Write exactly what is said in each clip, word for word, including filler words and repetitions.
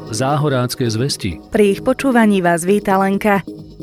Záhorácké zvesti. Pri ich počúvaní vás víta Lenka.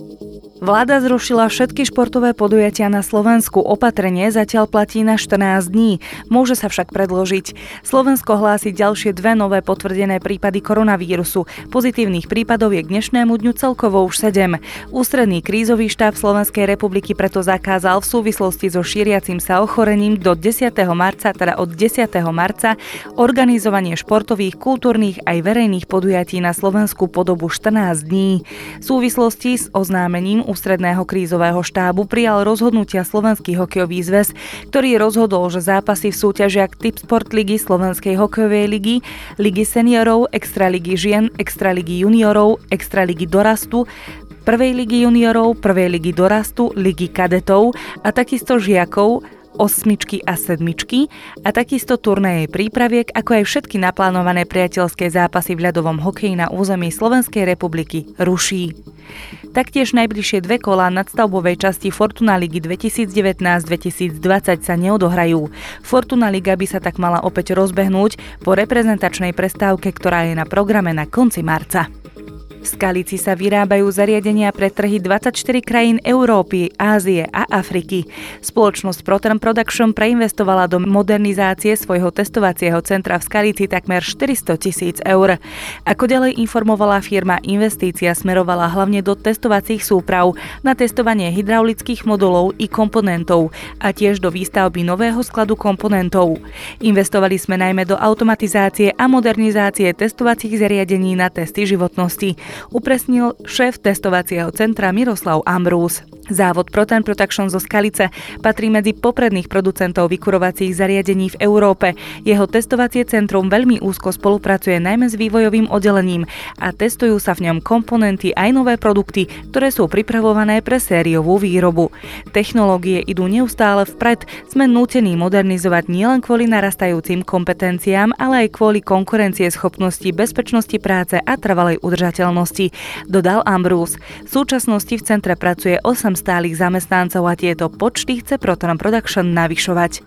Vláda zrušila všetky športové podujatia na Slovensku. Opatrenie zatiaľ platí na štrnásť dní. Môže sa však predložiť. Slovensko hlási ďalšie dve nové potvrdené prípady koronavírusu. Pozitívnych prípadov je k dnešnému dňu celkovo už sedem. Ústredný krízový štáb Slovenskej republiky preto zakázal v súvislosti so šíriacim sa ochorením do desiateho marca, teda od desiateho marca, organizovanie športových, kultúrnych aj verejných podujatí na Slovensku po dobu štrnásť dní. V súvislosti s oznámením Ústredného krízového štábu prijal rozhodnutia Slovenský hokejový zväz, ktorý rozhodol, že zápasy v súťažiach Tipsport ligy, Slovenskej hokejovej ligy, ligy seniorov, extraligy žien, extraligy juniorov, extraligy dorastu, prvej ligy juniorov, prvej ligy dorastu, ligy kadetov a takisto žiakov, osmičky a sedmičky a takisto turnaje prípraviek, ako aj všetky naplánované priateľské zápasy v ľadovom hokeji na území Slovenskej republiky ruší. Taktiež najbližšie dve kolá nadstavbovej časti Fortuna ligy dvetisícdevätnásť dvetisícdvadsať sa neodohrajú. Fortuna liga by sa tak mala opäť rozbehnúť po reprezentačnej prestávke, ktorá je na programe na konci marca. V Skalici sa vyrábajú zariadenia pre trhy dvadsaťštyri krajín Európy, Ázie a Afriky. Spoločnosť Proton Production preinvestovala do modernizácie svojho testovacieho centra v Skalici takmer štyristo tisíc eur. Ako ďalej informovala firma, investícia smerovala hlavne do testovacích súprav, na testovanie hydraulických modulov i komponentov a tiež do výstavby nového skladu komponentov. Investovali sme najmä do automatizácie a modernizácie testovacích zariadení na testy životnosti, upresnil šéf testovacieho centra Miroslav Ambrus. Závod Proton Production zo Skalice patrí medzi popredných producentov vykurovacích zariadení v Európe. Jeho testovacie centrum veľmi úzko spolupracuje najmä s vývojovým oddelením a testujú sa v ňom komponenty aj nové produkty, ktoré sú pripravované pre sériovú výrobu. Technológie idú neustále vpred, sme nútení modernizovať nielen kvôli narastajúcim kompetenciám, ale aj kvôli konkurencieschopnosti, bezpečnosti práce a trvalej udržateľnosti, dodal Ambrus. V súčasnosti v centre pracuje osem stálych zamestnancov a tieto počty chce Proton Production navyšovať.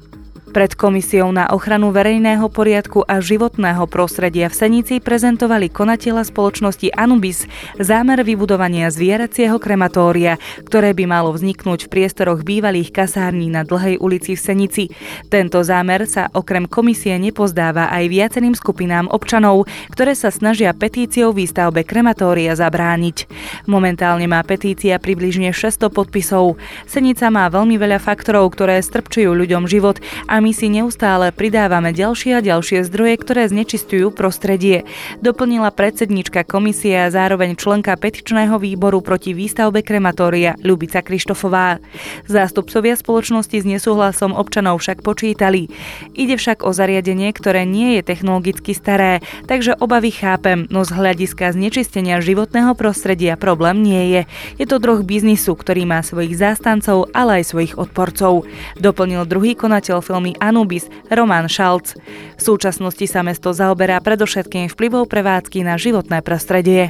Pred Komisiou na ochranu verejného poriadku a životného prostredia v Senici prezentovali konatelia spoločnosti Anubis zámer vybudovania zvieracieho krematória, ktoré by malo vzniknúť v priestoroch bývalých kasární na Dlhej ulici v Senici. Tento zámer sa okrem komisie nepozdáva aj viacerým skupinám občanov, ktoré sa snažia petíciou výstavbe krematória zabrániť. Momentálne má petícia približne šesťsto podpisov. Senica má veľmi veľa faktorov, ktoré strpčujú ľuďom život a my si neustále pridávame ďalšie a ďalšie zdroje, ktoré znečistujú prostredie, doplnila predsedníčka komisie a zároveň členka petičného výboru proti výstavbe krematória Ľubica Krištofová. Zástupcovia spoločnosti s nesúhlasom občanov však počítali. Ide však o zariadenie, ktoré nie je technologicky staré, takže obavy chápem, no z hľadiska znečistenia životného prostredia problém nie je. Je to druh biznisu, ktorý má svojich zástancov, ale aj svojich odporcov, doplnil druhý konateľ filmy Anubis, Roman Šalc. V súčasnosti sa mesto zaoberá predovšetkým vplyvov prevádzky na životné prostredie.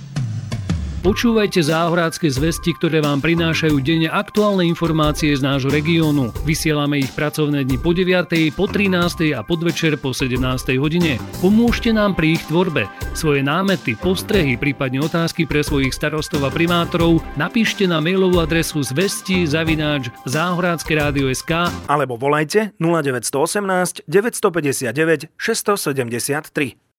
Počúvajte záhorácké zvesti, ktoré vám prinášajú denne aktuálne informácie z nášho regiónu. Vysielame ich pracovné dni po deviatej, po trinástej a podvečer po sedemnástej hodine. Pomôžte nám pri ich tvorbe. Svoje námety, postrehy, prípadne otázky pre svojich starostov a primátorov napíšte na mailovú adresu zvesti zavináč záhorácké rádio bodka es ká alebo volajte nula deväť jedna osem deväť päť deväť šesť sedem tri.